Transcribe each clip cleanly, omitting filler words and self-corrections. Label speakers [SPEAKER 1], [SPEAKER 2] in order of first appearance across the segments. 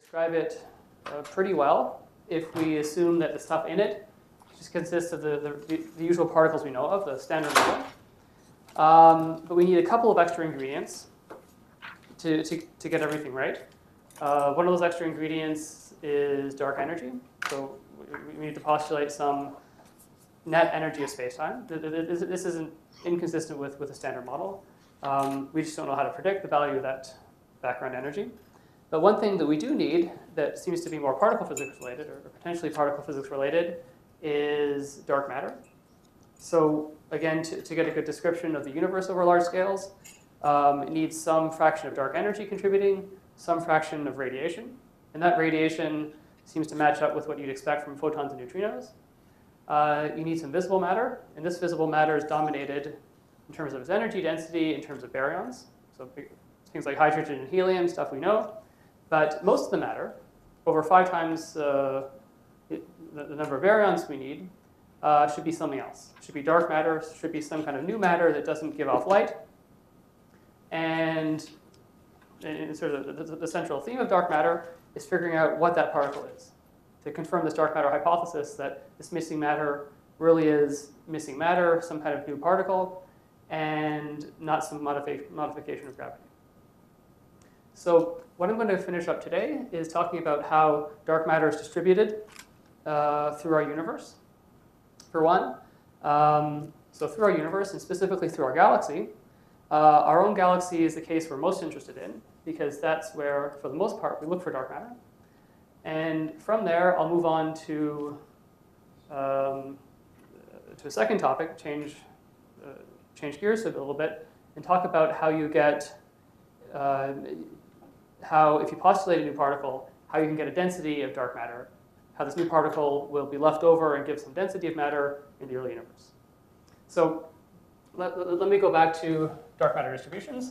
[SPEAKER 1] describe it pretty well if we assume that the stuff in it just consists of the usual particles we know of, the standard model. But we need a couple of extra ingredients to get everything right. One of those extra ingredients is dark energy. So we need to postulate some net energy of spacetime. This isn't inconsistent with a standard model. We just don't know how to predict the value of that background energy. But one thing that we do need that seems to be more particle physics related, or potentially particle physics related, is dark matter. So again, to get a good description of the universe over large scales, it needs some fraction of dark energy contributing, some fraction of radiation. And that radiation seems to match up with what you'd expect from photons and neutrinos. You need some visible matter, and this visible matter is dominated in terms of its energy density, in terms of baryons. So things like hydrogen and helium, stuff we know. But most of the matter, over 5 times the number of baryons we need, should be something else. Should be dark matter, should be some kind of new matter that doesn't give off light. And sort of the central theme of dark matter is figuring out what that particle is, to confirm this dark matter hypothesis that this missing matter really is missing matter, some kind of new particle, and not some modification of gravity. So what I'm going to finish up today is talking about how dark matter is distributed through our universe, for one. So through our universe, and specifically through our galaxy. Our own galaxy is the case we're most interested in, because that's where, for the most part, we look for dark matter. And from there, I'll move on to a second topic, change gears a little bit, and talk about how you get, how if you postulate a new particle, how you can get a density of dark matter, how this new particle will be left over and give some density of matter in the early universe. So let me go back to dark matter distributions.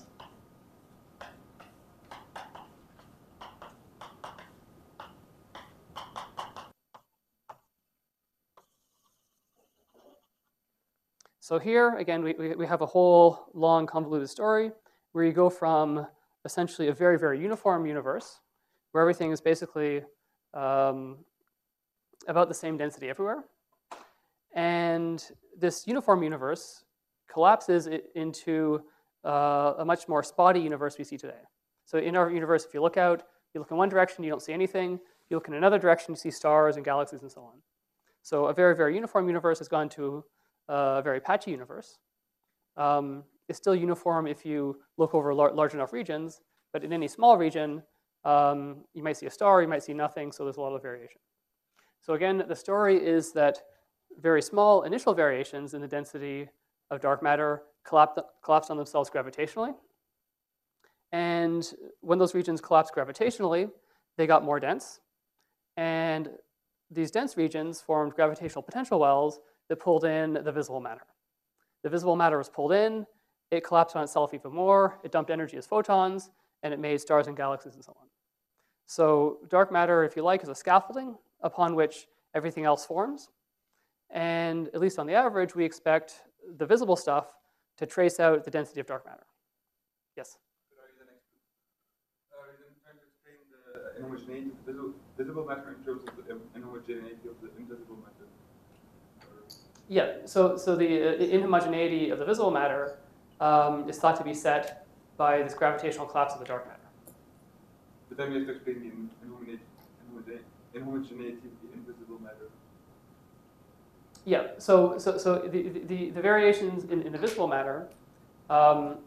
[SPEAKER 1] So here, again, we have a whole long convoluted story where you go from essentially a very, very uniform universe where everything is basically about the same density everywhere. And this uniform universe collapses into a much more spotty universe we see today. So in our universe, if you look out, you look in one direction, you don't see anything. You look in another direction, you see stars and galaxies and so on. So a very, very uniform universe has gone to a very patchy universe. It's still uniform if you look over large enough regions, but in any small region, you might see a star, you might see nothing, so there's a lot of variation. So again, the story is that very small initial variations in the density of dark matter collapse on themselves gravitationally. And when those regions collapsed gravitationally, they got more dense. And these dense regions formed gravitational potential wells that pulled in the visible matter. The visible matter was pulled in, it collapsed on itself even more, it dumped energy as photons, and it made stars and galaxies and so on. So dark matter, if you like, is a scaffolding upon which everything else forms. And at least on the average, we expect the visible stuff to trace out the density of dark matter. Yes?
[SPEAKER 2] Are you trying to explain the inhomogeneity of the visible matter in terms of the inhomogeneity of the invisible matter?
[SPEAKER 1] Yeah, so the inhomogeneity of the visible matter is thought to be set by this gravitational collapse of the dark matter.
[SPEAKER 2] But then we have to explain the inhomogeneity of the invisible matter.
[SPEAKER 1] Yeah, so the variations in the visible matter, so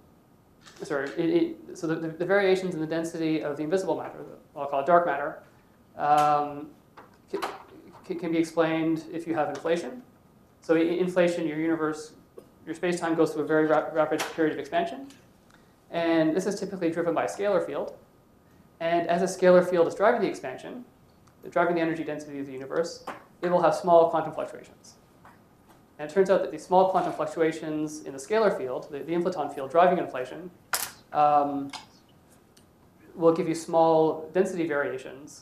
[SPEAKER 1] the variations in the density of the invisible matter, what I'll call dark matter, can be explained if you have inflation. So in inflation, your space-time goes through a very rapid period of expansion. And this is typically driven by a scalar field. And as a scalar field is driving the expansion, driving the energy density of the universe, it will have small quantum fluctuations. And it turns out that these small quantum fluctuations in the scalar field, the inflaton field driving inflation, will give you small density variations,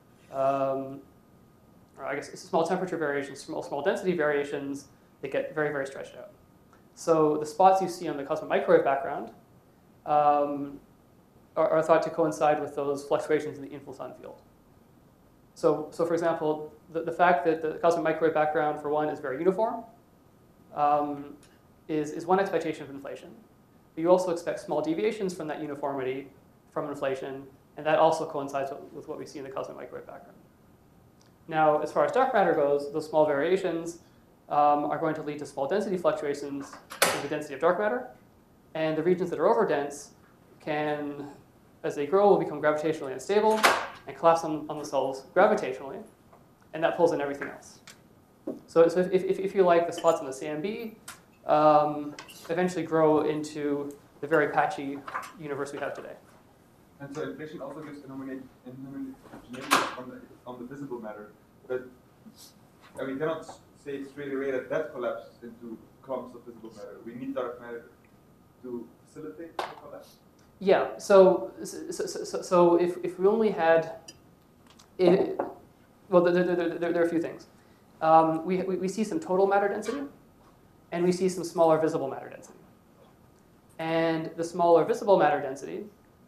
[SPEAKER 1] or I guess small temperature variations, small density variations that get very, very stretched out. So the spots you see on the cosmic microwave background are thought to coincide with those fluctuations in the inflaton field. So for example, the fact that the cosmic microwave background, for one, is very uniform is one expectation of inflation. But you also expect small deviations from that uniformity from inflation, and that also coincides with what we see in the cosmic microwave background. Now, as far as dark matter goes, those small variations are going to lead to small density fluctuations in the density of dark matter, and the regions that are overdense can, as they grow, will become gravitationally unstable and collapse on themselves gravitationally, and that pulls in everything else. So if you like, the spots in the CMB eventually grow into the very patchy universe we have today.
[SPEAKER 2] And so inflation also gives homogeneity on the visible matter, but we cannot say straight away that that collapses into clumps of visible matter. We need dark matter to facilitate the collapse.
[SPEAKER 1] Yeah. So if we only had, well, there are a few things. We see some total matter density, and we see some smaller visible matter density. And the smaller visible matter density,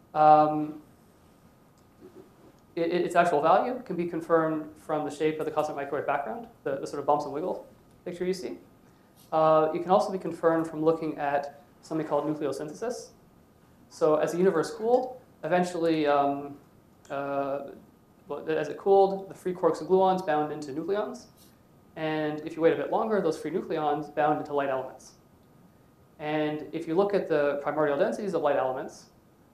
[SPEAKER 1] its actual value can be confirmed from the shape of the cosmic microwave background, the sort of bumps and wiggles picture you see. It can also be confirmed from looking at something called nucleosynthesis. So as the universe cooled, eventually, as it cooled, the free quarks and gluons bound into nucleons. And if you wait a bit longer, those free nucleons bound into light elements. And if you look at the primordial densities of light elements,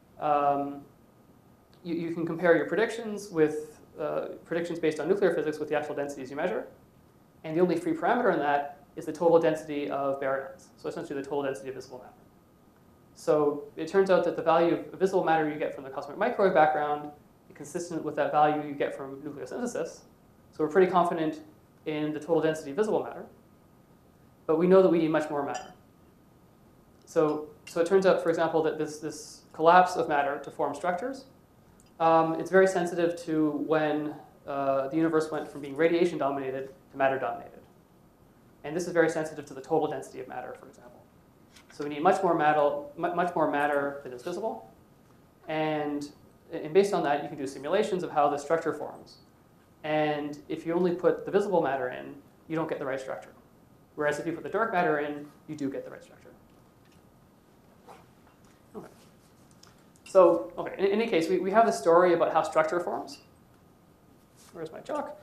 [SPEAKER 1] you can compare your predictions with predictions based on nuclear physics with the actual densities you measure. And the only free parameter in that is the total density of baryons. So essentially the total density of visible matter. So it turns out that the value of visible matter you get from the cosmic microwave background is consistent with that value you get from nucleosynthesis. So we're pretty confident in the total density of visible matter. But we know that we need much more matter. So it turns out, for example, that this collapse of matter to form structures, it's very sensitive to when the universe went from being radiation dominated to matter dominated. And this is very sensitive to the total density of matter, for example. So we need much more matter than is visible. And based on that, you can do simulations of how the structure forms. And if you only put the visible matter in, you don't get the right structure. Whereas if you put the dark matter in, you do get the right structure. Okay. So, in any case, we have this story about how structure forms. Where's my chalk?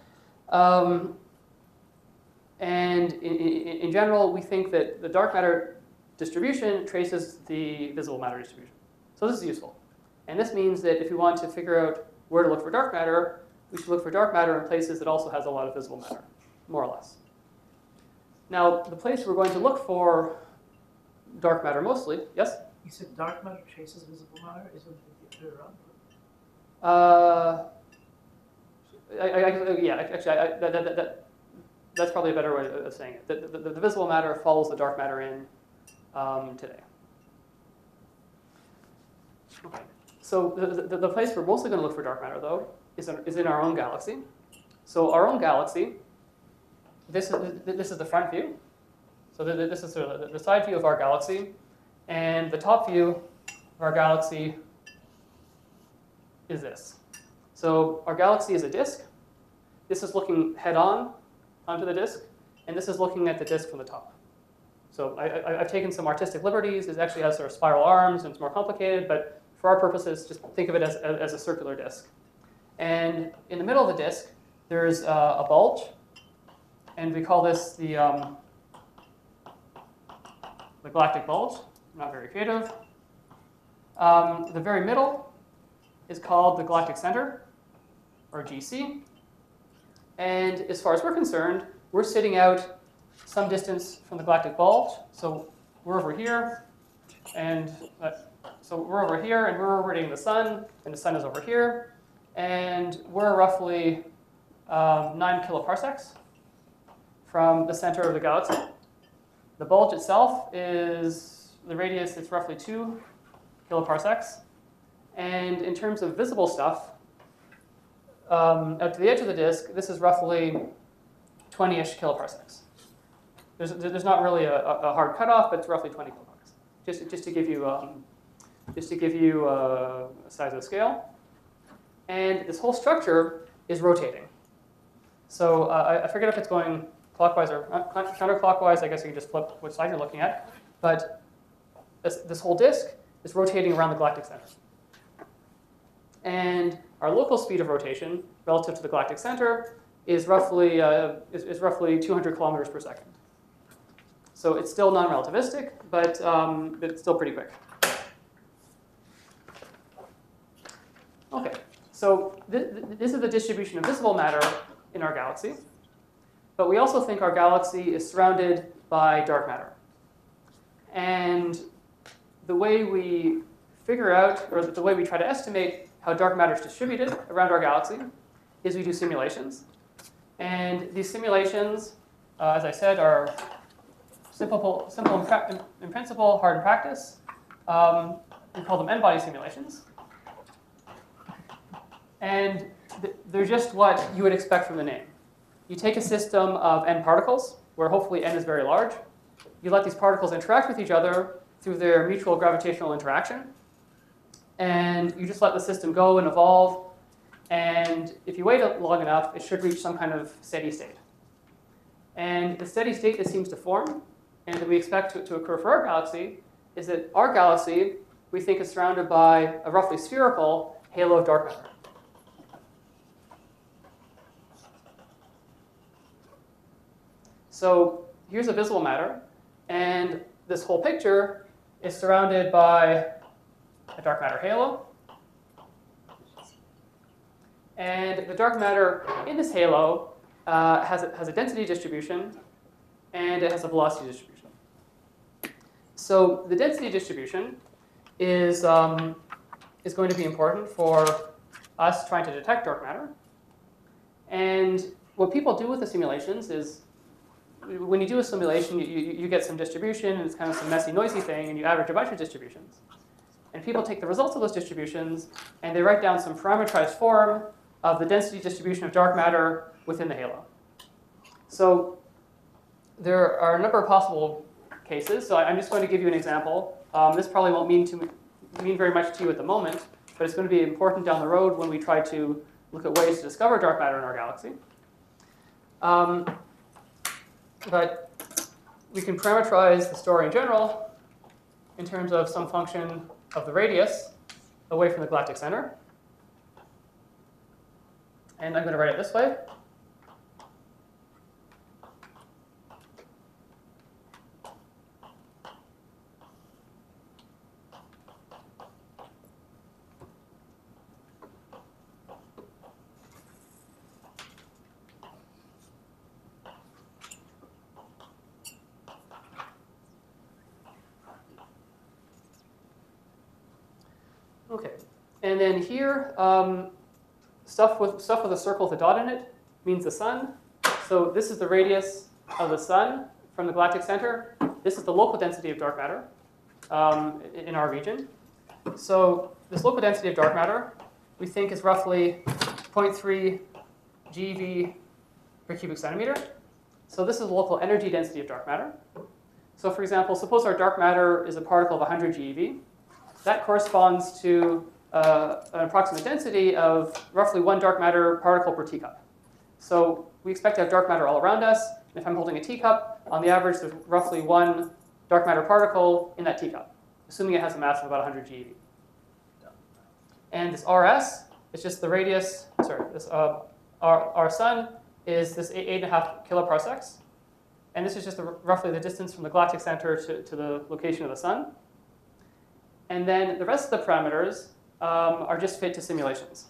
[SPEAKER 1] And in general, we think that the dark matter distribution traces the visible matter distribution. So this is useful. And this means that if we want to figure out where to look for dark matter, we should look for dark matter in places that also has a lot of visible matter, more or less. Now, the place we're going to look for dark matter mostly, yes?
[SPEAKER 3] You said dark matter traces visible matter? Isn't it the other way around?
[SPEAKER 1] That's probably a better way of saying it. The visible matter follows the dark matter in today. Okay. So the place we're mostly going to look for dark matter, though, is in our own galaxy. So our own galaxy, this is the front view. So this is sort of the side view of our galaxy. And the top view of our galaxy is this. So our galaxy is a disk. This is looking head-on onto the disk, and this is looking at the disk from the top. So I've taken some artistic liberties. It actually has sort of spiral arms, and it's more complicated, but for our purposes, just think of it as a circular disk. And in the middle of the disk, there's a bulge, and we call this the galactic bulge. Not very creative. The very middle is called the galactic center, or GC. And as far as we're concerned, we're sitting out some distance from the galactic bulge. So we're over here, and we're orbiting the sun, and the sun is over here, and we're roughly 9 kiloparsecs from the center of the galaxy. The bulge itself is the radius. It's roughly 2 kiloparsecs, and in terms of visible stuff, out to the edge of the disk, this is roughly 20-ish kiloparsecs. There's not really a hard cutoff, but it's roughly 20 kiloparsecs. Just to give you a size of scale. And this whole structure is rotating. So I forget if it's going clockwise or counterclockwise. I guess you can just flip which side you're looking at. But this whole disk is rotating around the galactic center. And our local speed of rotation relative to the galactic center is roughly 200 kilometers per second. So it's still non-relativistic, but it's still pretty quick. Okay, so this is the distribution of visible matter in our galaxy. But we also think our galaxy is surrounded by dark matter. And the way we figure out, or the way we try to estimate how dark matter is distributed around our galaxy is we do simulations. And these simulations, as I said, are simple in principle, hard in practice. We call them n-body simulations. And they're just what you would expect from the name. You take a system of n particles, where hopefully n is very large. You let these particles interact with each other through their mutual gravitational interaction. And you just let the system go and evolve. And if you wait long enough, it should reach some kind of steady state. And the steady state that seems to form, and that we expect to occur for our galaxy, is that our galaxy, we think, is surrounded by a roughly spherical halo of dark matter. So here's a visible matter, and this whole picture is surrounded by a dark matter halo. And the dark matter in this halo has a density distribution, and it has a velocity distribution. So the density distribution is going to be important for us trying to detect dark matter. And what people do with the simulations is, when you do a simulation, you get some distribution, and it's kind of some messy, noisy thing, and you average a bunch of distributions. And people take the results of those distributions, and they write down some parameterized form of the density distribution of dark matter within the halo. So there are a number of possible cases. So I'm just going to give you an example. This probably won't mean very much to you at the moment, but it's going to be important down the road when we try to look at ways to discover dark matter in our galaxy. But we can parameterize the story in general in terms of some function of the radius away from the galactic center. And I'm going to write it this way. Okay, and then here, stuff with a circle with a dot in it means the sun. So this is the radius of the sun from the galactic center. This is the local density of dark matter in our region. So this local density of dark matter, we think, is roughly 0.3 GeV per cubic centimeter. So this is the local energy density of dark matter. So for example, suppose our dark matter is a particle of 100 GeV. That corresponds to an approximate density of roughly 1 dark matter particle per teacup. So we expect to have dark matter all around us. And if I'm holding a teacup, on the average, there's roughly 1 dark matter particle in that teacup, assuming it has a mass of about 100 GeV. And this RS is just the radius, our sun is this 8.5 kiloparsecs. And this is just roughly the distance from the galactic center to the location of the sun. And then the rest of the parameters are just fit to simulations.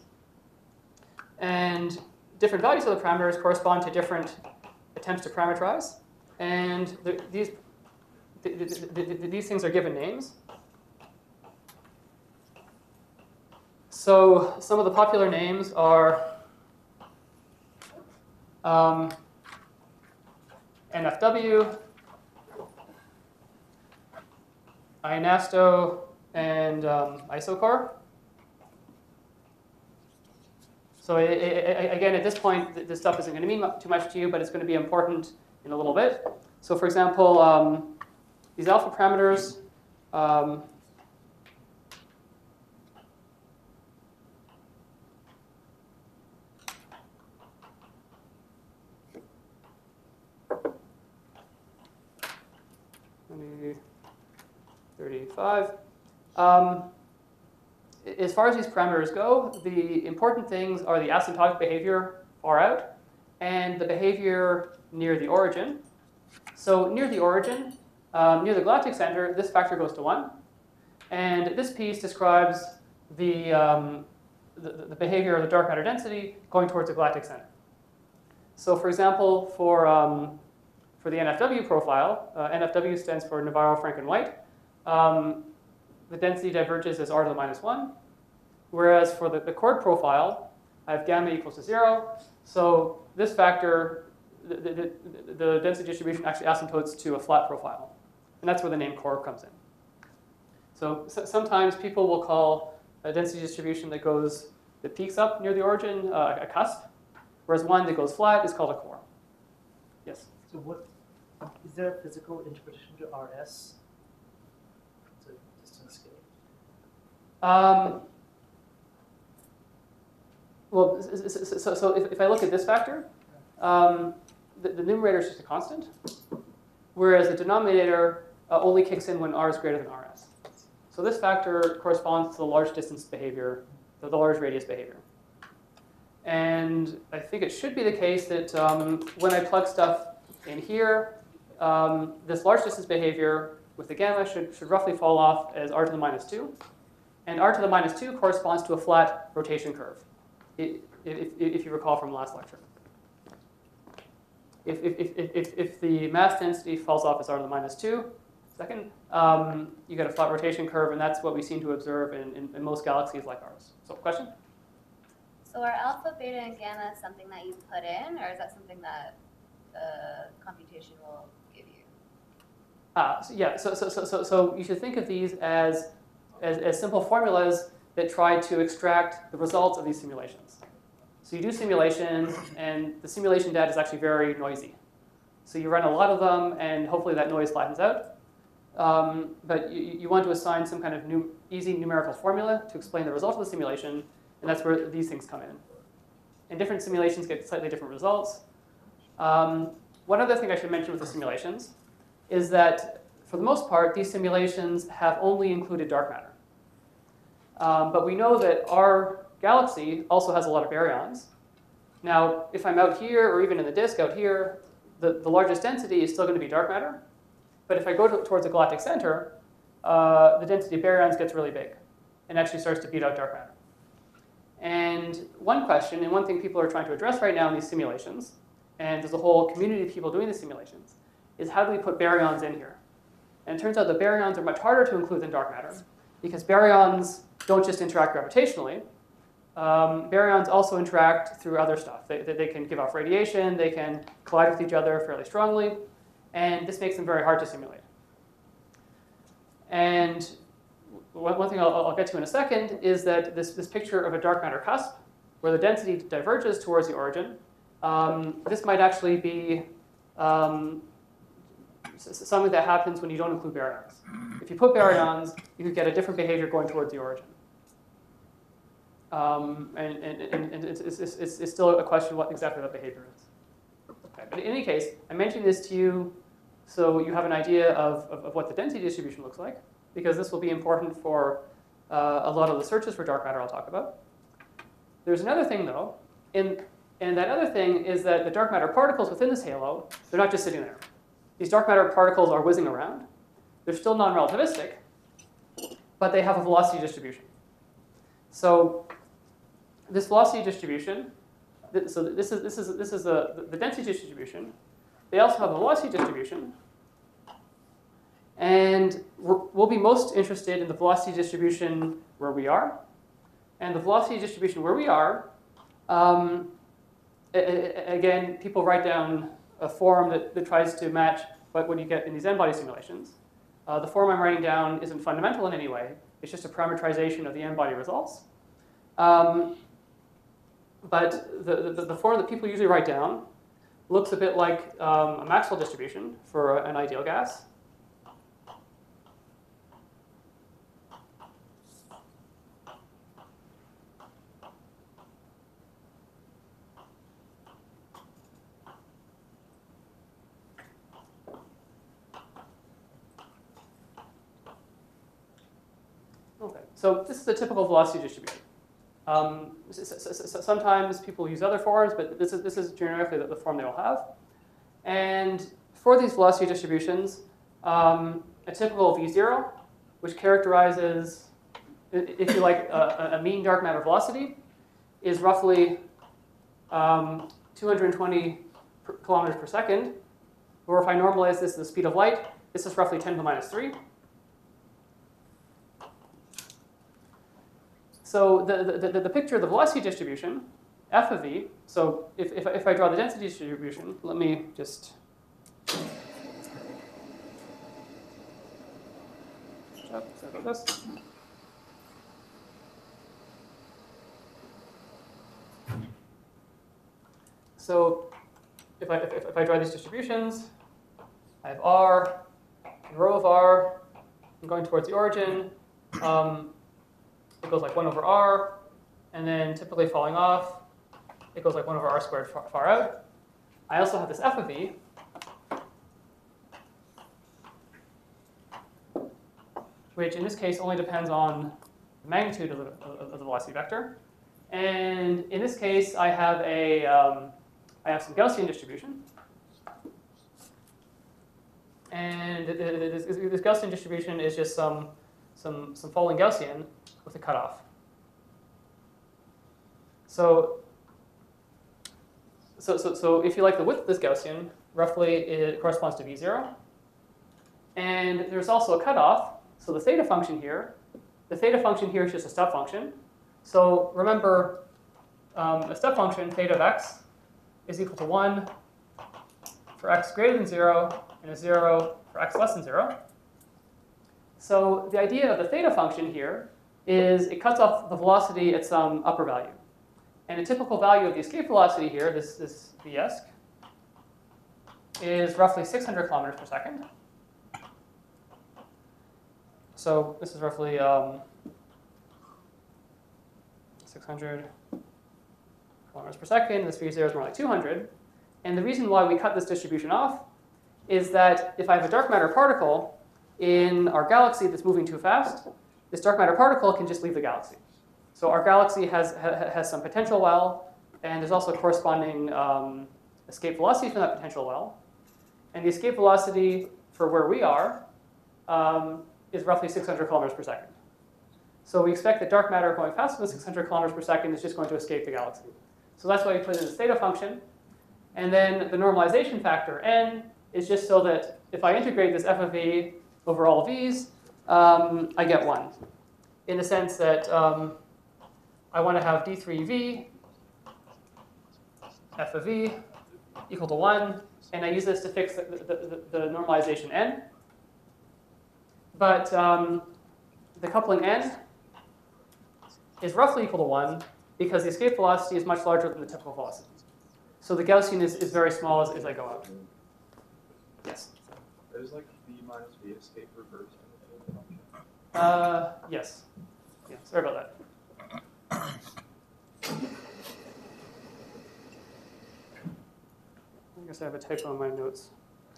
[SPEAKER 1] And different values of the parameters correspond to different attempts to parameterize. And these things are given names. So some of the popular names are NFW, INASTO, and ISOCORE. So again, at this point, this stuff isn't going to mean too much to you, but it's going to be important in a little bit. So for example, these alpha parameters, 0.5. As far as these parameters go, the important things are the asymptotic behavior far out and the behavior near the origin. So near the origin, near the galactic center, this factor goes to 1. And this piece describes the behavior of the dark matter density going towards the galactic center. So for example, for the NFW profile, NFW stands for Navarro, Frank, and White. The density diverges as r to the minus 1. Whereas for the chord profile, I have gamma equals to 0. So this factor, the density distribution actually asymptotes to a flat profile. And that's where the name chord comes in. So sometimes people will call a density distribution that peaks up near the origin a cusp, whereas one that goes flat is called a core. Yes?
[SPEAKER 3] So what, is there a physical interpretation to RS? It's a distance scale.
[SPEAKER 1] Well, so if I look at this factor, the numerator is just a constant, whereas the denominator only kicks in when r is greater than rs. So this factor corresponds to the large distance behavior, the large radius behavior. And I think it should be the case that when I plug stuff in here, this large distance behavior with the gamma should roughly fall off as r to the minus 2. And r to the minus 2 corresponds to a flat rotation curve, if you recall from last lecture. If the mass density falls off as r to the minus 2, you get a flat rotation curve, and that's what we seem to observe in most galaxies like ours. So, question?
[SPEAKER 4] So are alpha, beta, and gamma something that you put in, or is that something that the computation will give you?
[SPEAKER 1] So you should think of these as simple formulas that try to extract the results of these simulations. So you do simulations, and the simulation data is actually very noisy. So you run a lot of them, and hopefully that noise flattens out. But you want to assign some kind of easy numerical formula to explain the result of the simulation, and that's where these things come in. And different simulations get slightly different results. One other thing I should mention with the simulations is that, for the most part, these simulations have only included dark matter. But we know that our galaxy also has a lot of baryons. Now, if I'm out here, or even in the disk out here, the largest density is still going to be dark matter. But if I go towards the galactic center, the density of baryons gets really big and actually starts to beat out dark matter. And one question, and one thing people are trying to address right now in these simulations, and there's a whole community of people doing the simulations, is how do we put baryons in here? And it turns out that baryons are much harder to include than dark matter, because baryons don't just interact gravitationally. Baryons also interact through other stuff. They can give off radiation, they can collide with each other fairly strongly, and this makes them very hard to simulate. And one thing I'll get to in a second is that this picture of a dark matter cusp, where the density diverges towards the origin, this might actually be something that happens when you don't include baryons. If you put baryons, you could get a different behavior going towards the origin. And it's still a question what exactly that behavior is. Okay. But in any case, I mentioned this to you so you have an idea of what the density distribution looks like, because this will be important for a lot of the searches for dark matter I'll talk about. There's another thing, though, and that other thing is that the dark matter particles within this halo, they're not just sitting there. These dark matter particles are whizzing around. They're still non-relativistic, but they have a velocity distribution. So this velocity distribution, so this is the density distribution. They also have a velocity distribution, and we'll be most interested in the velocity distribution where we are. And the velocity distribution where we are, again, people write down a form that tries to match what you get in these n-body simulations. The form I'm writing down isn't fundamental in any way. It's just a parameterization of the n-body results. But the form that people usually write down looks a bit like a Maxwell distribution for an ideal gas. So this is a typical velocity distribution. Sometimes people use other forms, but this is generically the form they will have. And for these velocity distributions, a typical V0, which characterizes, if you like, a mean dark matter velocity, is roughly 220 kilometers per second. Or if I normalize this to the speed of light, this is roughly 10 to the minus 3. So the picture of the velocity distribution, f of v, so if I draw the density distribution, let me just sorry about this. So if I draw these distributions, I have r, and rho of r, I'm going towards the origin. It goes like 1 over r, and then typically falling off, it goes like 1 over r squared far out. I also have this f of v, which in this case only depends on the magnitude of the velocity vector. And in this case, I have some Gaussian distribution. And this Gaussian distribution is just some falling Gaussian with a cutoff. So if you like the width of this Gaussian, roughly it corresponds to V0. And there's also a cutoff. So the theta function here is just a step function. So remember, a step function, theta of x, is equal to 1 for x greater than 0 and a 0 for x less than 0. So the idea of the theta function here is it cuts off the velocity at some upper value. And a typical value of the escape velocity here, this vesc, is roughly 600 kilometers per second. So this is roughly 600 kilometers per second. This v0 is more like 200. And the reason why we cut this distribution off is that if I have a dark matter particle in our galaxy that's moving too fast, this dark matter particle can just leave the galaxy. So our galaxy has some potential well, and there's also corresponding escape velocity from that potential well. And the escape velocity for where we are is roughly 600 kilometers per second. So we expect that dark matter going faster than 600 kilometers per second is just going to escape the galaxy. So that's why we put in this theta function. And then the normalization factor, n, is just so that if I integrate this f of v over all v's, I get 1. In the sense that I want to have d3v f of v equal to 1, and I use this to fix the normalization n. But the coupling n is roughly equal to 1 because the escape velocity is much larger than the typical velocity. So the Gaussian is very small as I go out. Yes?
[SPEAKER 5] There's like v minus v escape reverse.
[SPEAKER 1] Yes. Yeah, sorry about that. I guess I have a typo in my notes.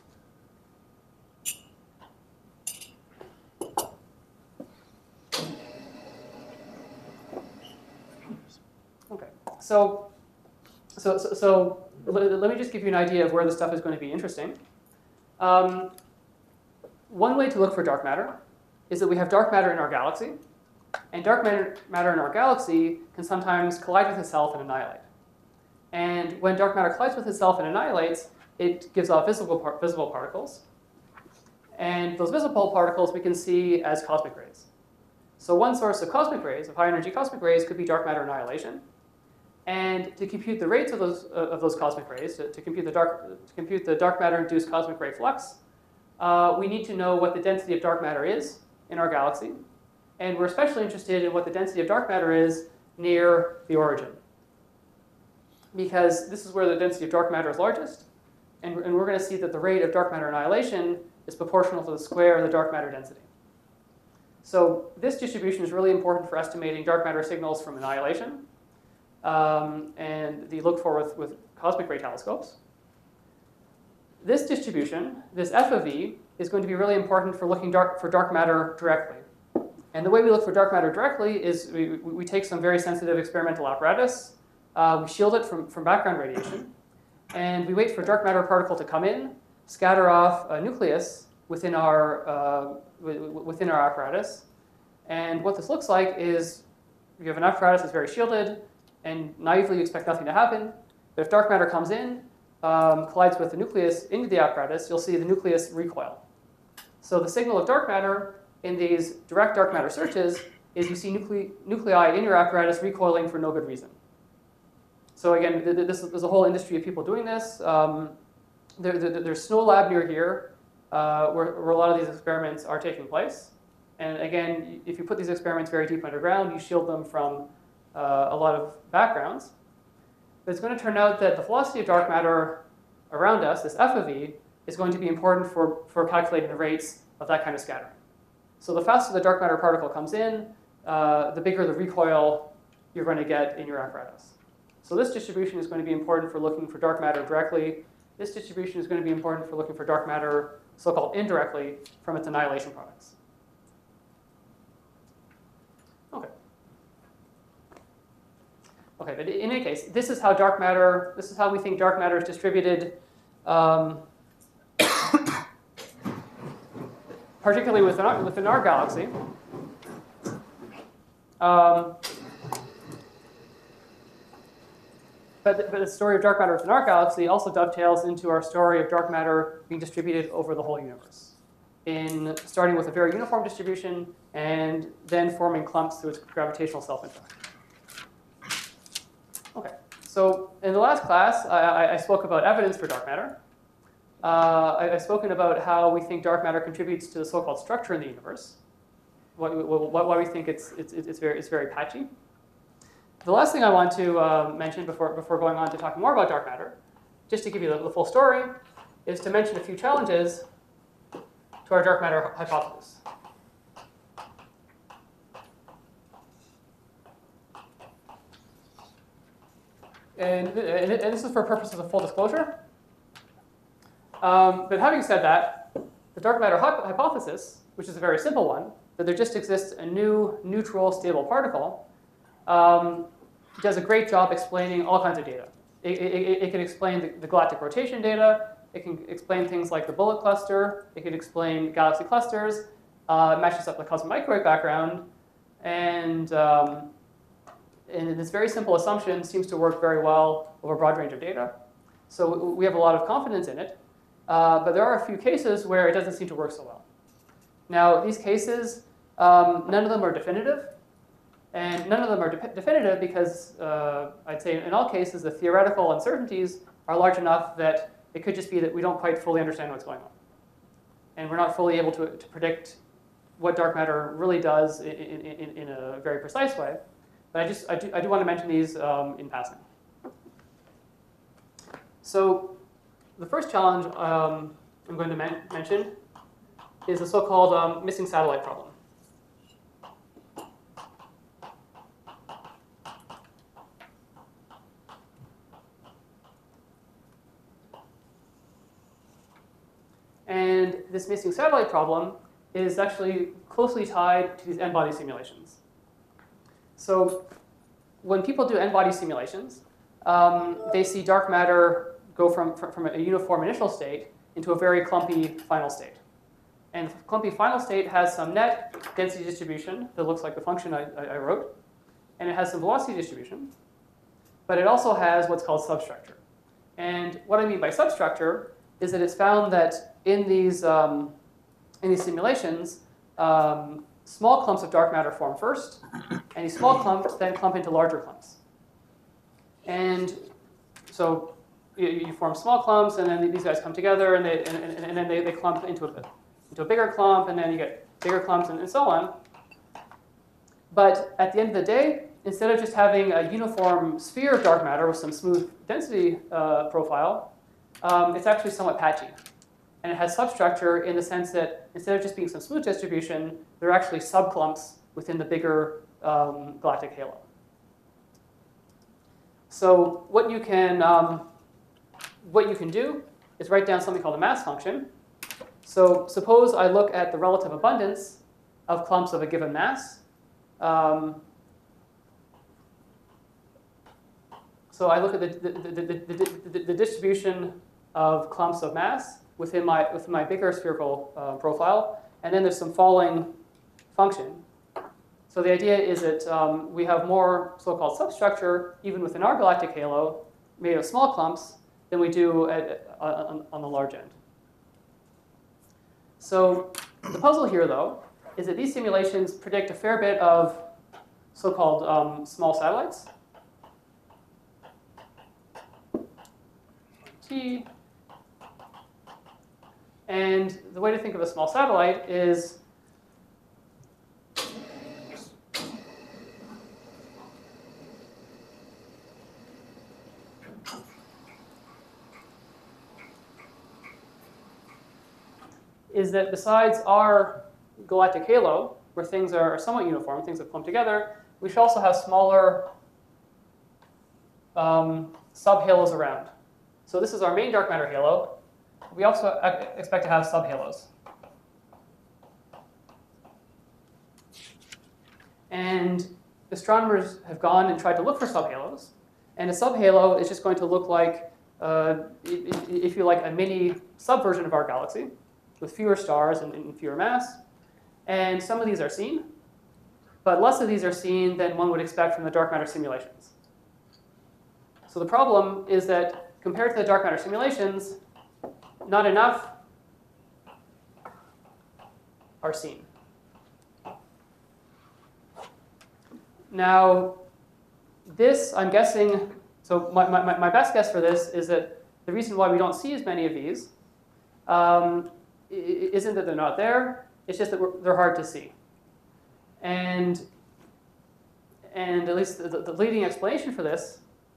[SPEAKER 1] Okay, so let me just give you an idea of where this stuff is going to be interesting. One way to look for dark matter is that we have dark matter in our galaxy, and dark matter in our galaxy can sometimes collide with itself and annihilate. And when dark matter collides with itself and annihilates, it gives off visible particles. And those visible particles we can see as cosmic rays. So one source of cosmic rays, of high energy cosmic rays, could be dark matter annihilation. And to compute the rates of those cosmic rays, to compute the dark matter induced cosmic ray flux, we need to know what the density of dark matter is in our galaxy. And we're especially interested in what the density of dark matter is near the origin, because this is where the density of dark matter is largest. And we're going to see that the rate of dark matter annihilation is proportional to the square of the dark matter density. So this distribution is really important for estimating dark matter signals from annihilation. And the look for with cosmic ray telescopes. This distribution, this f of v, is going to be really important for looking for dark matter directly. And the way we look for dark matter directly is we take some very sensitive experimental apparatus, we shield it from background radiation, and we wait for a dark matter particle to come in, scatter off a nucleus within our apparatus. And what this looks like is you have an apparatus that's very shielded, and naively you expect nothing to happen. But if dark matter comes in, collides with the nucleus into the apparatus, you'll see the nucleus recoil. So the signal of dark matter in these direct dark matter searches is you see nuclei in your apparatus recoiling for no good reason. So again, there's a whole industry of people doing this. There's Snow Lab near here, where a lot of these experiments are taking place. And again, if you put these experiments very deep underground, you shield them from a lot of backgrounds. But it's going to turn out that the velocity of dark matter around us, this f of e, is going to be important for calculating the rates of that kind of scattering. So the faster the dark matter particle comes in, the bigger the recoil you're going to get in your apparatus. So this distribution is going to be important for looking for dark matter directly. This distribution is going to be important for looking for dark matter, so-called indirectly, from its annihilation products. Okay, but in any case, this is how we think dark matter is distributed, particularly within our galaxy. But the story of dark matter within our galaxy also dovetails into our story of dark matter being distributed over the whole universe, starting with a very uniform distribution and then forming clumps through its gravitational self-interaction. Okay, so in the last class, I spoke about evidence for dark matter. I've spoken about how we think dark matter contributes to the so-called structure in the universe, why we think it's very patchy. The last thing I want to mention before going on to talk more about dark matter, just to give you the full story, is to mention a few challenges to our dark matter hypothesis. And this is for purposes of full disclosure. But having said that, the dark matter hypothesis, which is a very simple one, that there just exists a new neutral stable particle, does a great job explaining all kinds of data. It can explain the galactic rotation data. It can explain things like the bullet cluster. It can explain galaxy clusters. It matches up the cosmic microwave background. And this very simple assumption seems to work very well over a broad range of data. So we have a lot of confidence in it. But there are a few cases where it doesn't seem to work so well. Now, these cases, none of them are definitive. And none of them are definitive because I'd say in all cases, the theoretical uncertainties are large enough that it could just be that we don't quite fully understand what's going on. And we're not fully able to predict what dark matter really does in a very precise way. But I do want to mention these in passing. So the first challenge I'm going to mention is the so-called missing satellite problem. And this missing satellite problem is actually closely tied to these n-body simulations. So when people do n-body simulations, they see dark matter go from a uniform initial state into a very clumpy final state. And the clumpy final state has some net density distribution that looks like the function I wrote, and it has some velocity distribution, but it also has what's called substructure. And what I mean by substructure is that it's found that in these simulations, small clumps of dark matter form first, and these small clumps then clump into larger clumps. And so you form small clumps, and then these guys come together, and then they clump into a bigger clump, and then you get bigger clumps, and so on. But at the end of the day, instead of just having a uniform sphere of dark matter with some smooth density profile, it's actually somewhat patchy. And it has substructure in the sense that instead of just being some smooth distribution, there are actually subclumps within the bigger galactic halo. So what you can do is write down something called a mass function. So suppose I look at the relative abundance of clumps of a given mass. So I look at the distribution of clumps of mass within my bigger spherical profile, and then there's some falling function. So the idea is that we have more so-called substructure even within our galactic halo made of small clumps than we do on the large end. So the puzzle here, though, is that these simulations predict a fair bit of so-called small satellites. T. And the way to think of a small satellite is that besides our galactic halo, where things are somewhat uniform, things have clumped together, we should also have smaller subhalos around. So this is our main dark matter halo. We also expect to have subhalos. And astronomers have gone and tried to look for subhalos. And a subhalo is just going to look like, if you like, a mini subversion of our galaxy with fewer stars and fewer mass. And some of these are seen, but less of these are seen than one would expect from the dark matter simulations. So the problem is that compared to the dark matter simulations, not enough are seen. Now, this, I'm guessing, so my best guess for this is that the reason why we don't see as many of these isn't that they're not there, it's just that they're hard to see. And at least the leading explanation for this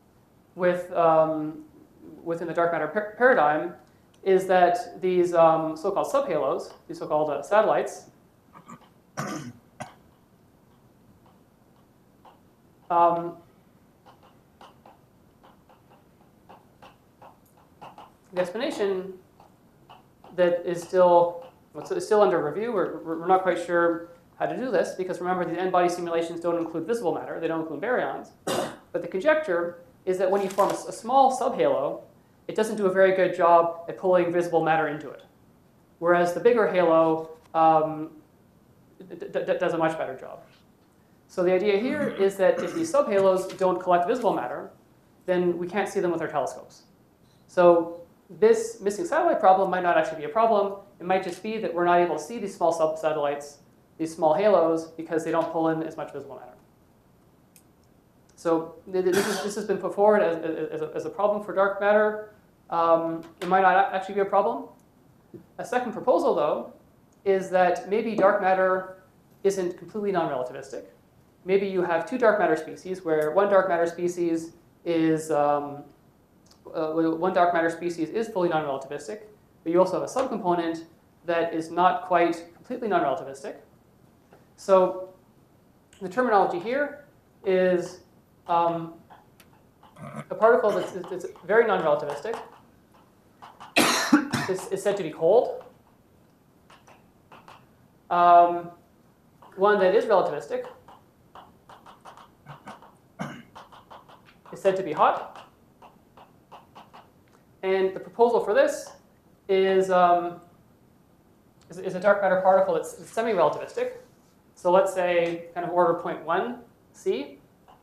[SPEAKER 1] within the dark matter paradigm is that these so-called subhalos, these so-called satellites, the explanation that is still under review. We're not quite sure how to do this because remember the n-body simulations don't include visible matter, they don't include baryons. But the conjecture is that when you form a small subhalo, it doesn't do a very good job at pulling visible matter into it. Whereas the bigger halo does a much better job. So the idea here is that if these subhalos don't collect visible matter, then we can't see them with our telescopes. So this missing satellite problem might not actually be a problem. It might just be that we're not able to see these small sub-satellites, these small halos, because they don't pull in as much visible matter. So this has been put forward as a problem for dark matter. It might not actually be a problem. A second proposal, though, is that maybe dark matter isn't completely non-relativistic. Maybe you have two dark matter species, where one dark matter species is fully non-relativistic, but you also have a subcomponent that is not quite completely non-relativistic. So the terminology here is a particle that's very non-relativistic is said to be cold. One that is relativistic is said to be hot. And the proposal for this is a dark matter particle that's semi-relativistic. So let's say kind of order 0.1 C.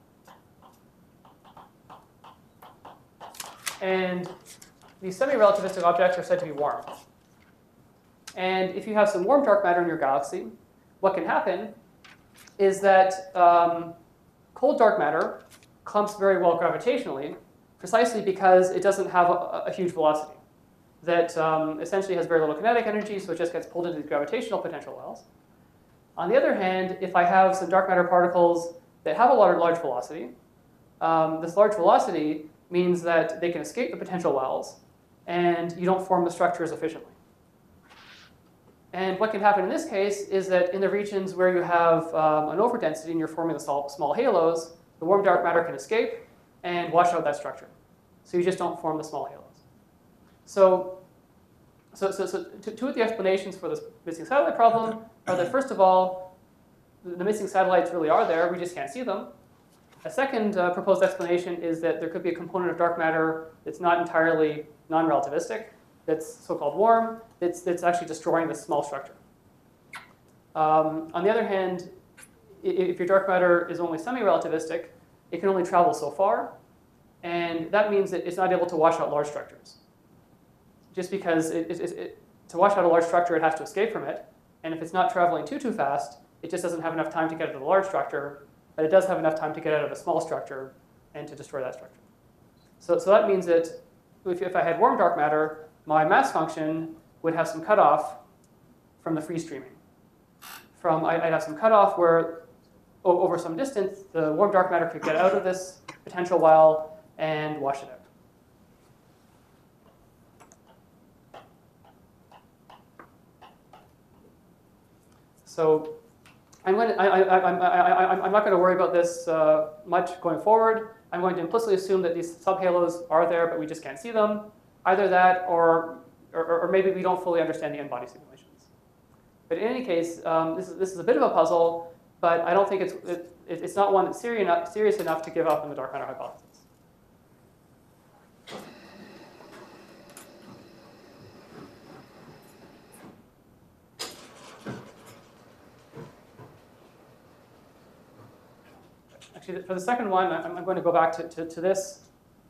[SPEAKER 1] And these semi-relativistic objects are said to be warm. And if you have some warm dark matter in your galaxy, what can happen is that cold dark matter clumps very well gravitationally, precisely because it doesn't have a huge velocity. That essentially has very little kinetic energy, so it just gets pulled into these gravitational potential wells. On the other hand, if I have some dark matter particles that have a large velocity, this large velocity means that they can escape the potential wells, and you don't form the structures efficiently. And what can happen in this case is that in the regions where you have an overdensity and you're forming the small halos, the warm dark matter can escape and wash out that structure. So you just don't form the small halos. So two of the explanations for this missing satellite problem are that, first of all, the missing satellites really are there, we just can't see them. A second proposed explanation is that there could be a component of dark matter that's not entirely non-relativistic, that's so-called warm, that's actually destroying this small structure. On the other hand, if your dark matter is only semi-relativistic, it can only travel so far, and that means that it's not able to wash out large structures. Just because to wash out a large structure, it has to escape from it, and if it's not traveling too fast, it just doesn't have enough time to get out of the large structure, but it does have enough time to get out of a small structure and to destroy that structure. So that means that if I had warm dark matter, my mass function would have some cutoff from the free streaming. I'd have some cutoff where over some distance, the warm dark matter could get out of this potential well and wash it out. So I'm not going to worry about this much going forward. I'm going to implicitly assume that these subhalos are there, but we just can't see them. Either that, or maybe we don't fully understand the n-body simulations. But in any case, this is a bit of a puzzle, but I don't think it's not one that's serious enough to give up on the dark matter hypothesis. Actually, for the second one, I'm going to go back to this.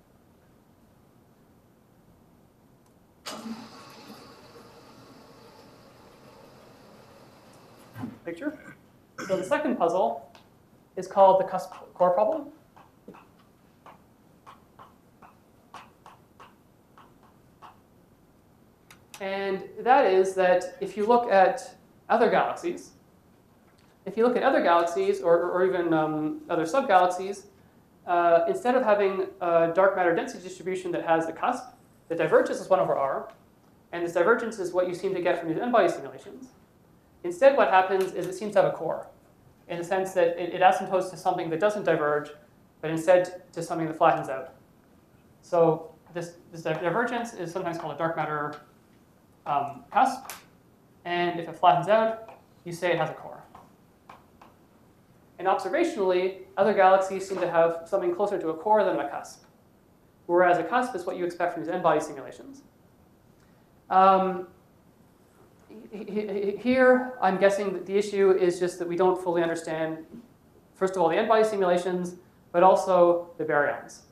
[SPEAKER 1] Picture. So the second puzzle is called the cusp core problem. And that is that if you look at other galaxies, or even other subgalaxies, instead of having a dark matter density distribution that has a cusp that diverges as 1 over r, and this divergence is what you seem to get from these n-body simulations, instead what happens is it seems to have a core, in the sense that it asymptotes to something that doesn't diverge, but instead to something that flattens out. So this divergence is sometimes called a dark matter cusp, and if it flattens out, you say it has a core. And observationally, other galaxies seem to have something closer to a core than a cusp, whereas a cusp is what you expect from these n-body simulations. Here, I'm guessing that the issue is just that we don't fully understand, first of all, the n-body simulations, but also the baryons.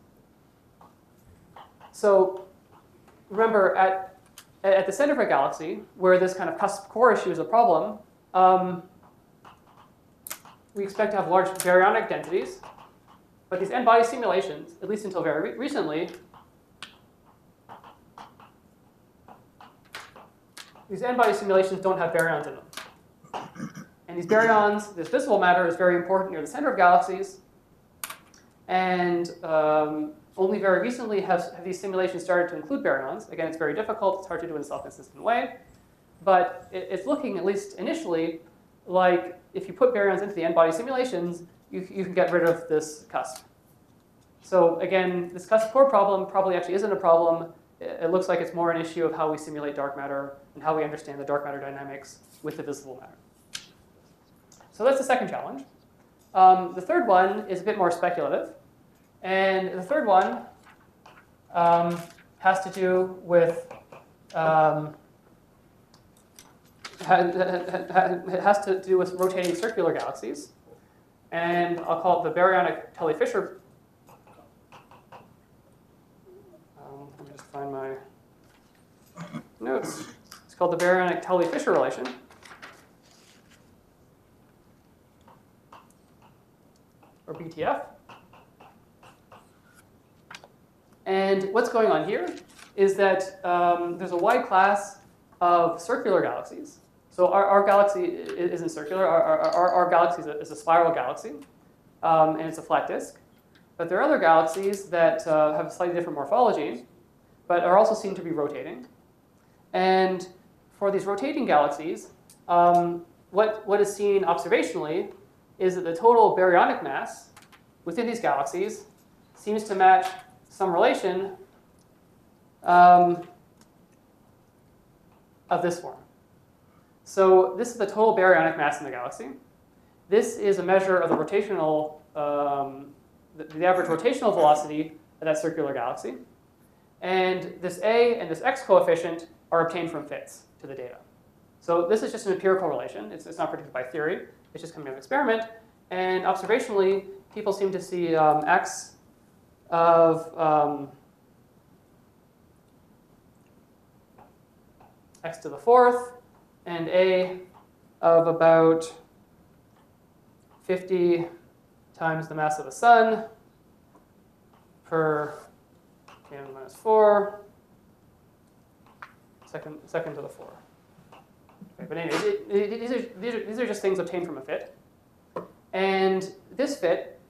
[SPEAKER 1] So remember, at the center of a galaxy, where this kind of cusp core issue is a problem, we expect to have large baryonic densities, but these n-body simulations, at least until very recently, these n-body simulations don't have baryons in them. And these baryons, this visible matter is very important near the center of galaxies, and only very recently have these simulations started to include baryons. Again, it's very difficult, it's hard to do in a self-consistent way, but it's looking, at least initially, like if you put baryons into the n-body simulations, you can get rid of this cusp. So again, this cusp core problem probably actually isn't a problem. It looks like it's more an issue of how we simulate dark matter and how we understand the dark matter dynamics with the visible matter. So that's the second challenge. The third one is a bit more speculative. And the third one has to do with rotating circular galaxies, and I'll call it the baryonic Tully-Fisher. Let me just find my notes. It's called the baryonic Tully-Fisher relation. Or BTF. And what's going on here is that there's a wide class of circular galaxies. So our galaxy isn't circular. Our galaxy is a spiral galaxy, and it's a flat disk. But there are other galaxies that have a slightly different morphology, but are also seen to be rotating. And for these rotating galaxies, what is seen observationally is that the total baryonic mass within these galaxies seems to match some relation of this form. So this is the total baryonic mass in the galaxy. this is a measure of the rotational, the average rotational velocity of that circular galaxy. And this A and this X coefficient are obtained from fits to the data. So this is just an empirical relation. It's not predicted by theory. It's just coming from an experiment. And observationally, people seem to see X of X to the fourth and A of about 50 times the mass of the sun per 10 to the minus 4 second to the 4. Okay, but anyway, these are just things obtained from a fit. And this fit,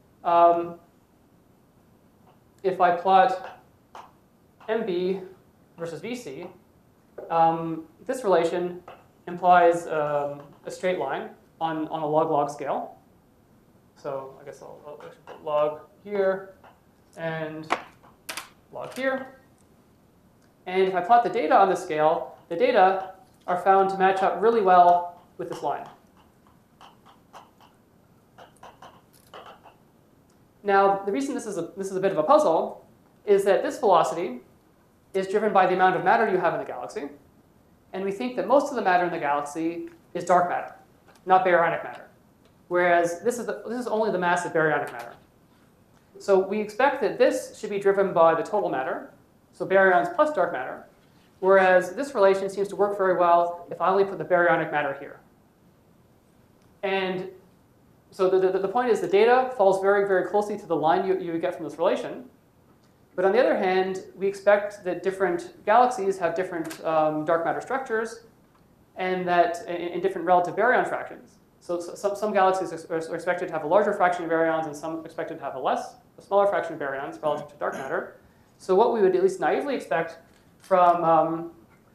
[SPEAKER 1] if I plot MB versus VC, this relation implies a straight line on a log-log scale. So I guess I'll actually put log here and log here. And if I plot the data on this scale, the data are found to match up really well with this line. Now, the reason this is a bit of a puzzle is that this velocity is driven by the amount of matter you have in the galaxy. And we think that most of the matter in the galaxy is dark matter, not baryonic matter. Whereas this is only the mass of baryonic matter. So we expect that this should be driven by the total matter, so baryons plus dark matter. Whereas this relation seems to work very well if I only put the baryonic matter here. And so the point is the data falls very, very closely to the line you get from this relation. But on the other hand, we expect that different galaxies have different dark matter structures and that in different relative baryon fractions. So some galaxies are expected to have a larger fraction of baryons and some expected to have a smaller fraction of baryons relative to dark matter. So what we would at least naively expect from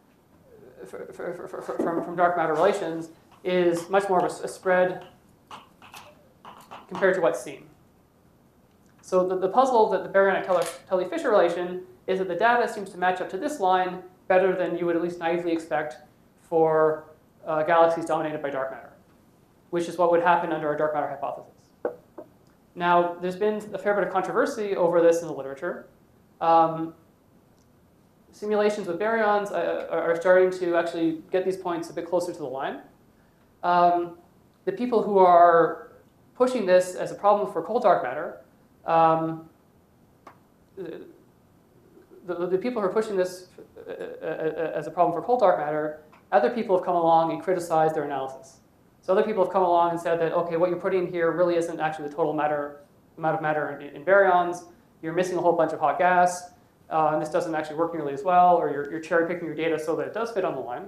[SPEAKER 1] dark matter relations is much more of a spread compared to what's seen. So the puzzle that the baryonic-Tully-Fisher relation is that the data seems to match up to this line better than you would at least naively expect for galaxies dominated by dark matter, which is what would happen under our dark matter hypothesis. Now, there's been a fair bit of controversy over this in the literature. Simulations with baryons are starting to actually get these points a bit closer to the line. The people who are pushing this as a problem for cold dark matter, the people who are pushing this as a problem for cold dark matter, other people have come along and criticized their analysis. So other people have come along and said that, okay, what you're putting here really isn't actually the total amount of matter in baryons. You're missing a whole bunch of hot gas. And this doesn't actually work nearly as well, or you're cherry picking your data so that it does fit on the line.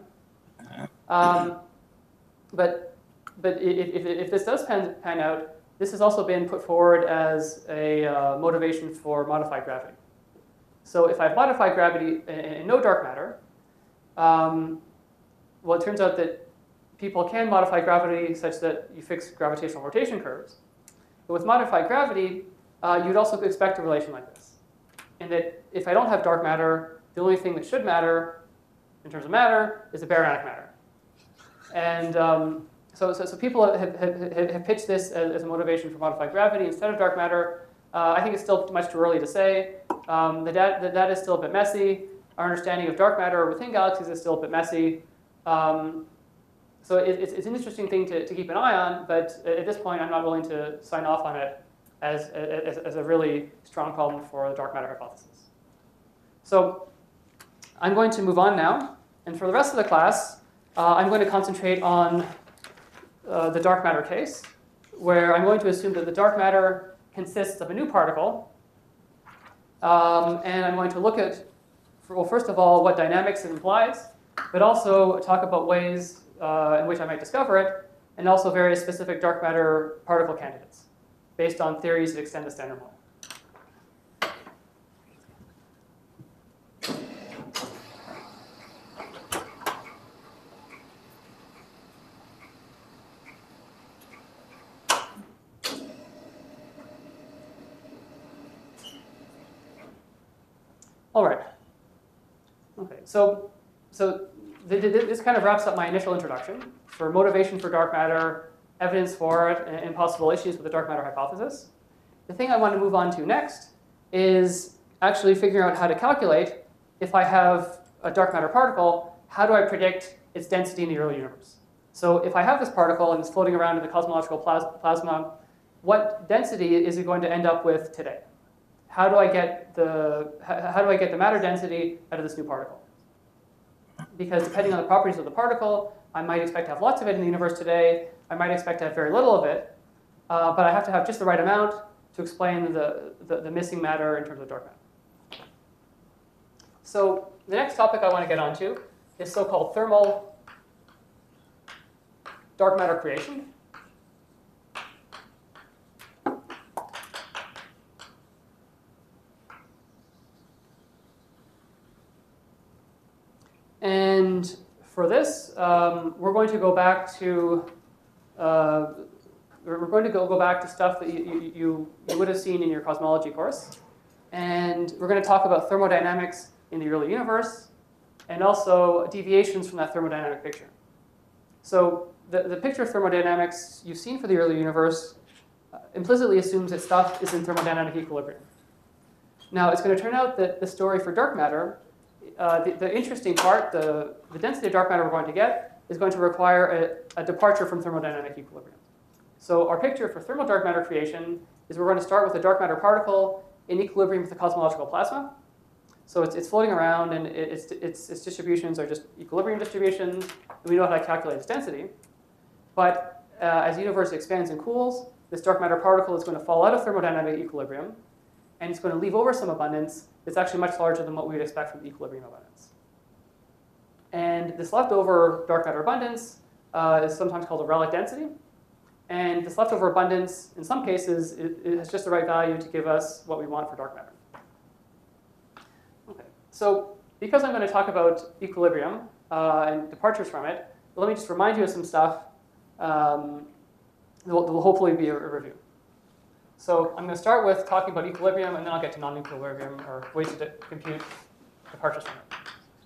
[SPEAKER 1] But if this does pan out, this has also been put forward as a motivation for modified gravity. So if I have modified gravity and no dark matter, well, it turns out that people can modify gravity such that you fix gravitational rotation curves. But with modified gravity, you'd also expect a relation like this. And that if I don't have dark matter, the only thing that should matter in terms of matter is the baryonic matter. And so people have pitched this as a motivation for modified gravity instead of dark matter. I think it's still much too early to say. The data is still a bit messy. Our understanding of dark matter within galaxies is still a bit messy. So it's an interesting thing to keep an eye on, but at this point I'm not willing to sign off on it as a really strong problem for the dark matter hypothesis. So I'm going to move on now, and for the rest of the class, I'm going to concentrate on the dark matter case, where I'm going to assume that the dark matter consists of a new particle, and I'm going to look at, well, first of all, what dynamics it implies, but also talk about ways in which I might discover it, and also various specific dark matter particle candidates based on theories that extend the Standard Model. All right. Okay, so this kind of wraps up my initial introduction for motivation for dark matter, evidence for it and possible issues with the dark matter hypothesis. The thing I want to move on to next is actually figuring out how to calculate, if I have a dark matter particle, how do I predict its density in the early universe? So if I have this particle and it's floating around in the cosmological plasma, what density is it going to end up with today? How do I get the matter density out of this new particle? Because depending on the properties of the particle, I might expect to have lots of it in the universe today. I might expect to have very little of it, but I have to have just the right amount to explain the missing matter in terms of dark matter. So the next topic I want to get onto is so-called thermal dark matter creation. And for this, we're going to go back to go back to stuff that you would have seen in your cosmology course, and we're going to talk about thermodynamics in the early universe, and also deviations from that thermodynamic picture. So the picture of thermodynamics you've seen for the early universe implicitly assumes that stuff is in thermodynamic equilibrium. Now, it's going to turn out that the story for dark matter, the interesting part, the density of dark matter we're going to get, is going to require a departure from thermodynamic equilibrium. So our picture for thermal dark matter creation is we're going to start with a dark matter particle in equilibrium with the cosmological plasma. So it's floating around, and its distributions are just equilibrium distributions, and we know how to calculate its density. But as the universe expands and cools, this dark matter particle is going to fall out of thermodynamic equilibrium, and it's going to leave over some abundance that's actually much larger than what we would expect from equilibrium abundance. And this leftover dark matter abundance is sometimes called a relic density. And this leftover abundance, in some cases, it has just the right value to give us what we want for dark matter. Okay. So because I'm going to talk about equilibrium and departures from it, let me just remind you of some stuff that will hopefully be a review. So I'm going to start with talking about equilibrium, and then I'll get to non-equilibrium, or ways to compute departures from it.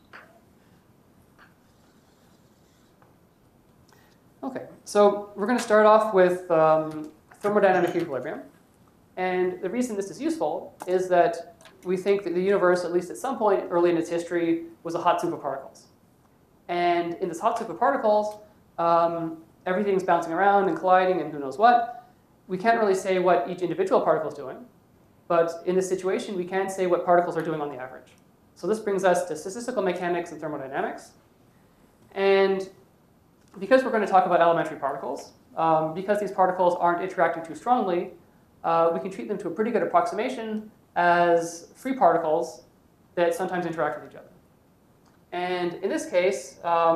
[SPEAKER 1] Okay, so we're going to start off with thermodynamic equilibrium. And the reason this is useful is that we think that the universe, at least at some point early in its history, was a hot soup of particles. And in this hot soup of particles, everything's bouncing around and colliding and who knows what. We can't really say what each individual particle is doing. But in this situation, we can say what particles are doing on the average. So this brings us to statistical mechanics and thermodynamics. And because we're going to talk about elementary particles, because these particles aren't interacting too strongly, we can treat them to a pretty good approximation as free particles that sometimes interact with each other. And in this case,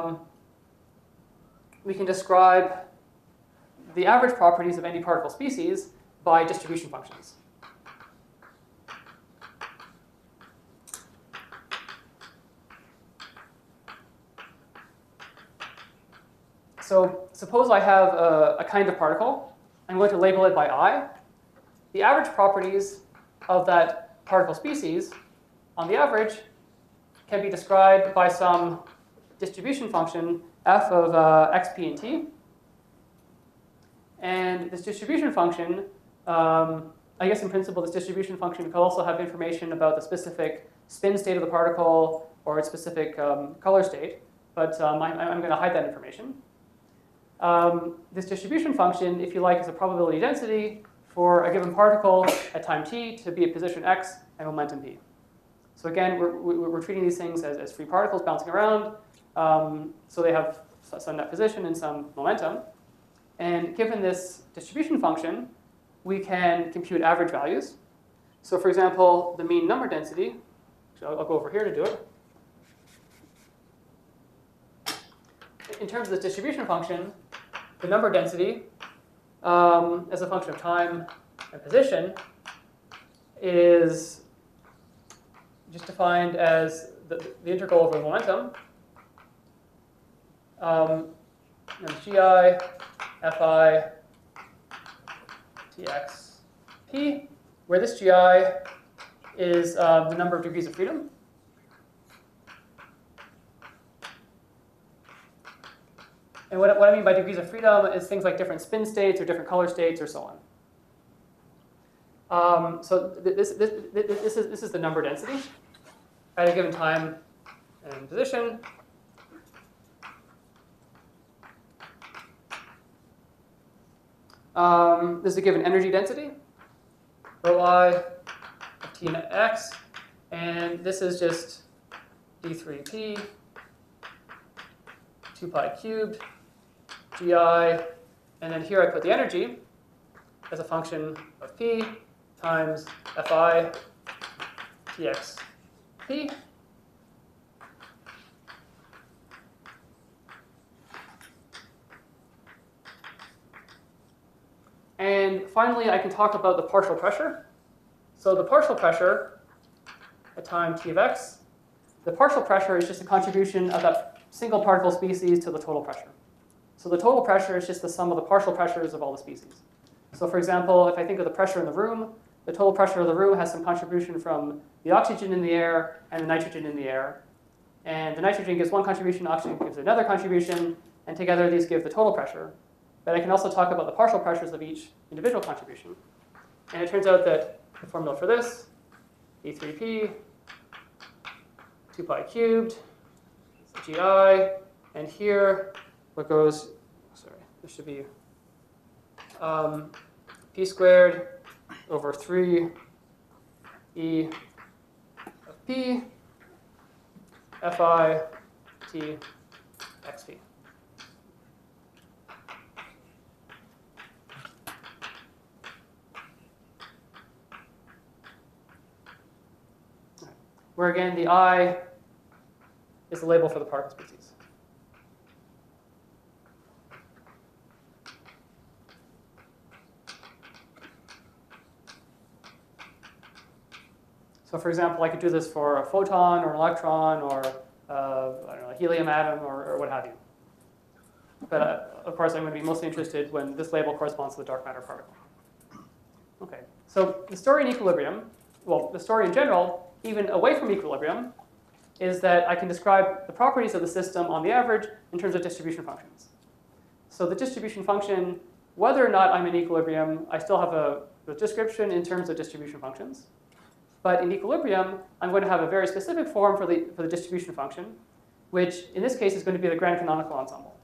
[SPEAKER 1] we can describe the average properties of any particle species by distribution functions. So suppose I have a kind of particle. I'm going to label it by I. The average properties of that particle species, on the average, can be described by some distribution function, f of x, p, and t. And this distribution function, I guess in principle, this distribution function could also have information about the specific spin state of the particle or its specific color state, but I'm going to hide that information. This distribution function, if you like, is a probability density for a given particle at time t to be at position x and momentum p. So again, we're treating these things as free particles bouncing around. So they have some net position and some momentum. And given this distribution function, we can compute average values. So for example, the mean number density, so I'll go over here to do it. In terms of this distribution function, the number density as a function of time and position is just defined as the integral over the momentum. Gi, fi, tx, p, where this gi is the number of degrees of freedom. And what I mean by degrees of freedom is things like different spin states or different color states or so on. So this is the number density at a given time and position. This is a given energy density, rho I of t and x, and this is just d3p 2 pi cubed gi, and then here I put the energy as a function of p times fi tx p. And finally, I can talk about the partial pressure. So the partial pressure at time t of x, the partial pressure is just a contribution of that single particle species to the total pressure. So the total pressure is just the sum of the partial pressures of all the species. So for example, if I think of the pressure in the room, the total pressure of the room has some contribution from the oxygen in the air and the nitrogen in the air. And the nitrogen gives one contribution, oxygen gives another contribution, and together these give the total pressure. But I can also talk about the partial pressures of each individual contribution. And it turns out that the formula for this, E3P, 2 pi cubed, GI, and here what goes, sorry, this should be P squared over 3 E of P, Fi T XP. Where again, the I is the label for the particle species. So for example, I could do this for a photon or an electron or I don't know, a helium atom or what have you. But of course, I'm going to be mostly interested when this label corresponds to the dark matter particle. Okay, so the story in equilibrium, well, the story in general, even away from equilibrium, is that I can describe the properties of the system on the average in terms of distribution functions. So the distribution function, whether or not I'm in equilibrium, I still have a description in terms of distribution functions. But in equilibrium, I'm going to have a very specific form for the distribution function, which in this case is going to be the grand canonical ensemble.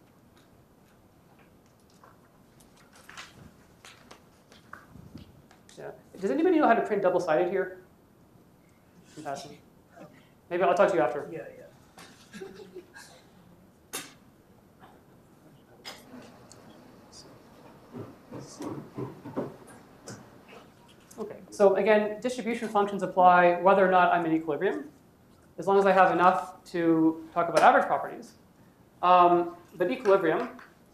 [SPEAKER 1] Yeah. Does anybody know how to print double-sided here? In passing? Maybe I'll talk to you after.
[SPEAKER 3] Yeah.
[SPEAKER 1] Okay, so again, distribution functions apply whether or not I'm in equilibrium, as long as I have enough to talk about average properties. But equilibrium,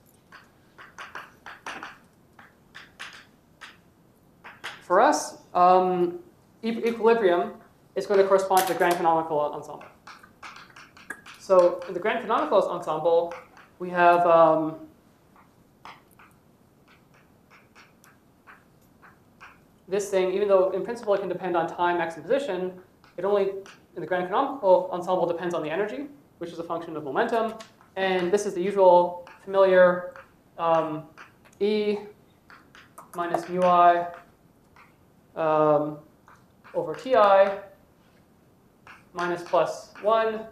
[SPEAKER 1] for us, equilibrium is going to correspond to the grand canonical ensemble. So in the grand canonical ensemble, we have this thing, even though in principle it can depend on time, x, and position, it only, in the grand canonical ensemble, depends on the energy, which is a function of momentum. And this is the usual familiar E minus mu I over Ti minus plus 1 to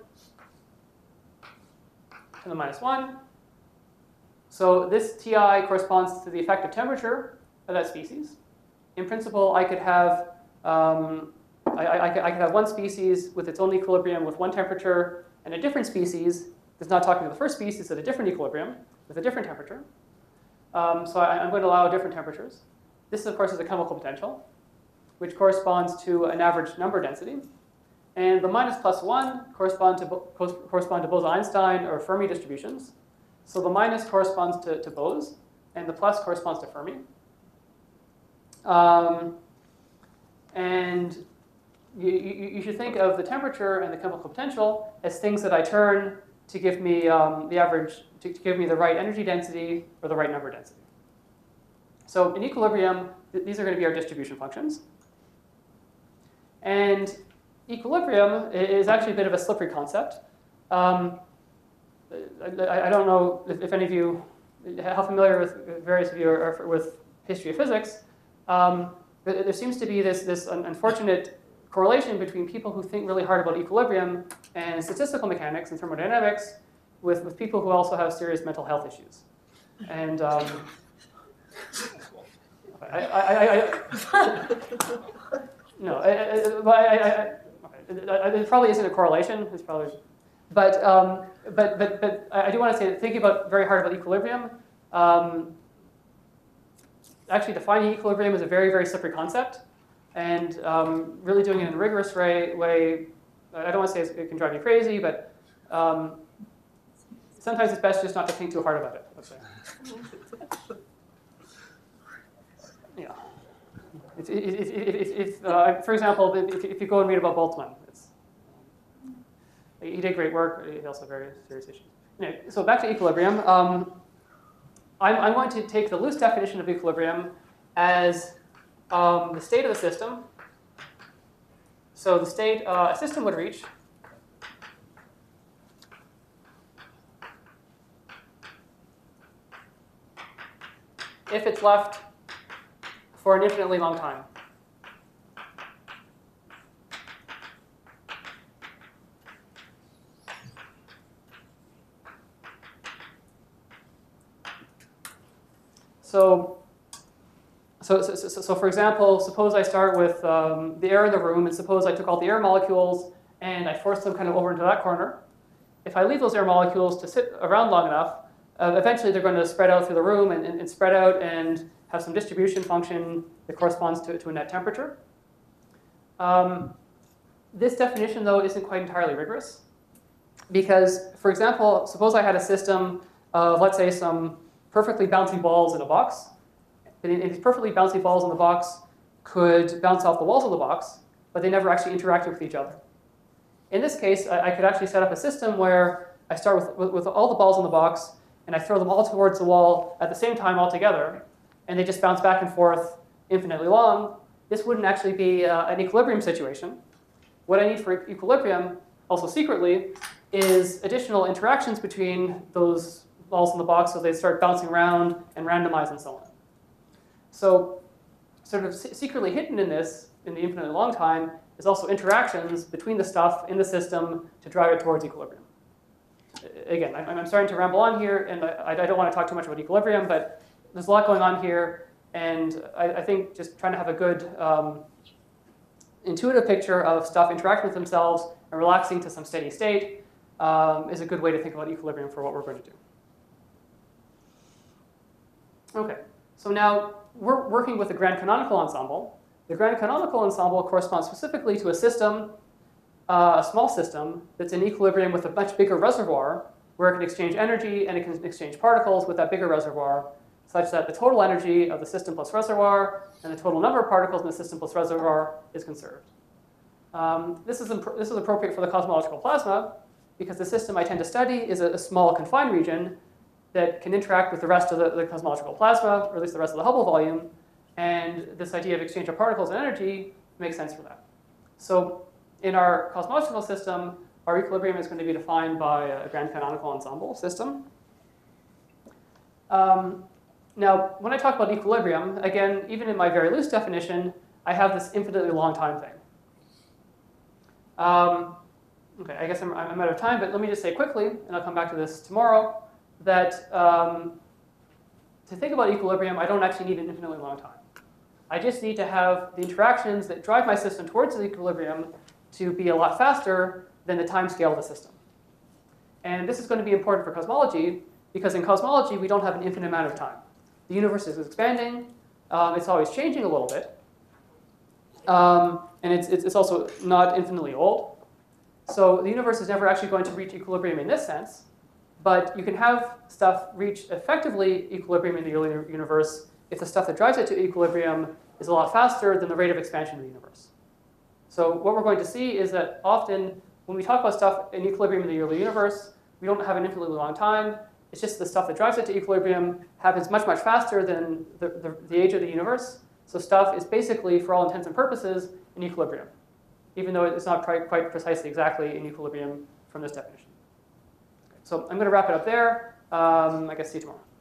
[SPEAKER 1] the minus 1. So this Ti corresponds to the effective temperature of that species. In principle, I could have I could have one species with its own equilibrium with one temperature, and a different species that's not talking to the first species at a different equilibrium with a different temperature. So I'm going to allow different temperatures. This, of course, is a chemical potential, which corresponds to an average number density. And the minus plus 1 correspond to Bose-Einstein or Fermi distributions. So the minus corresponds to Bose, and the plus corresponds to Fermi. And you should think of the temperature and the chemical potential as things that I turn to give me the average, to give me the right energy density or the right number density. So in equilibrium, these are going to be our distribution functions. And equilibrium is actually a bit of a slippery concept. I don't know if any of you, how familiar with various of you are with history of physics. There seems to be this unfortunate correlation between people who think really hard about equilibrium and statistical mechanics and thermodynamics with people who also have serious mental health issues. And no, it probably isn't a correlation. It's probably, but I do want to say that thinking about very hard about equilibrium. Actually, defining equilibrium is a very, very slippery concept, and really doing it in a rigorous way. I don't want to say it can drive you crazy, but sometimes it's best just not to think too hard about it. Let's say. Yeah. For example, if you go and read about Boltzmann, he did great work. He also had very serious issues. Anyway, so back to equilibrium. I'm going to take the loose definition of equilibrium as the state of the system. So the state a system would reach if it's left for an infinitely long time. So for example, suppose I start with the air in the room, and suppose I took all the air molecules and I forced them kind of over into that corner. If I leave those air molecules to sit around long enough, eventually they're going to spread out through the room and spread out and have some distribution function that corresponds to a net temperature. This definition, though, isn't quite entirely rigorous because, for example, suppose I had a system of, let's say, some perfectly bouncy balls in a box. And these perfectly bouncy balls in the box could bounce off the walls of the box, but they never actually interacted with each other. In this case, I could actually set up a system where I start with all the balls in the box, and I throw them all towards the wall at the same time all together, and they just bounce back and forth infinitely long. This wouldn't actually be an equilibrium situation. What I need for equilibrium, also secretly, is additional interactions between those balls in the box so they start bouncing around and randomize and so on. So sort of secretly hidden in this, in the infinitely long time, is also interactions between the stuff in the system to drive it towards equilibrium. Again, I'm starting to ramble on here, and I don't want to talk too much about equilibrium, but there's a lot going on here, and I think just trying to have a good intuitive picture of stuff interacting with themselves and relaxing to some steady state is a good way to think about equilibrium for what we're going to do. Okay, so now we're working with the grand canonical ensemble. The grand canonical ensemble corresponds specifically to a system, a small system, that's in equilibrium with a much bigger reservoir where it can exchange energy and it can exchange particles with that bigger reservoir, such that the total energy of the system plus reservoir and the total number of particles in the system plus reservoir is conserved. This is appropriate for the cosmological plasma because the system I tend to study is a small confined region that can interact with the rest of the cosmological plasma, or at least the rest of the Hubble volume, and this idea of exchange of particles and energy makes sense for that. So in our cosmological system, our equilibrium is going to be defined by a grand canonical ensemble system. Now, when I talk about equilibrium, again, even in my very loose definition, I have this infinitely long time thing. Okay, I guess I'm out of time, but let me just say quickly, and I'll come back to this tomorrow, that to think about equilibrium, I don't actually need an infinitely long time. I just need to have the interactions that drive my system towards the equilibrium to be a lot faster than the time scale of the system. And this is going to be important for cosmology, because in cosmology, we don't have an infinite amount of time. The universe is expanding. It's always changing a little bit. And it's also not infinitely old. So the universe is never actually going to reach equilibrium in this sense. But you can have stuff reach effectively equilibrium in the early universe if the stuff that drives it to equilibrium is a lot faster than the rate of expansion of the universe. So what we're going to see is that often when we talk about stuff in equilibrium in the early universe, we don't have an infinitely long time. It's just the stuff that drives it to equilibrium happens much, much faster than the age of the universe. So stuff is basically, for all intents and purposes, in equilibrium, even though it's not quite precisely exactly in equilibrium from this definition. So I'm going to wrap it up there. I guess see you tomorrow.